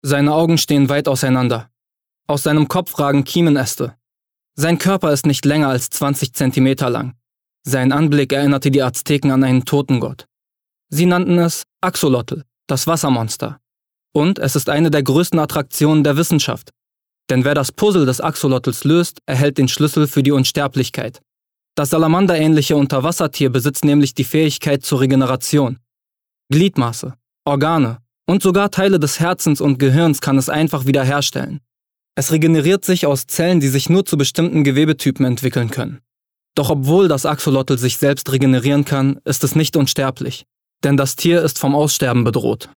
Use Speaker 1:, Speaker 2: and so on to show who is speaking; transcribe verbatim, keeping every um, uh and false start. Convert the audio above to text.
Speaker 1: Seine Augen stehen weit auseinander. Aus seinem Kopf ragen Kiemenäste. Sein Körper ist nicht länger als zwanzig Zentimeter lang. Sein Anblick erinnerte die Azteken an einen Totengott. Sie nannten es Axolotl, das Wassermonster. Und es ist eine der größten Attraktionen der Wissenschaft. Denn wer das Puzzle des Axolotls löst, erhält den Schlüssel für die Unsterblichkeit. Das salamanderähnliche Unterwassertier besitzt nämlich die Fähigkeit zur Regeneration. Gliedmaße, Organe und sogar Teile des Herzens und Gehirns kann es einfach wiederherstellen. Es regeneriert sich aus Zellen, die sich nur zu bestimmten Gewebetypen entwickeln können. Doch obwohl das Axolotl sich selbst regenerieren kann, ist es nicht unsterblich. Denn das Tier ist vom Aussterben bedroht.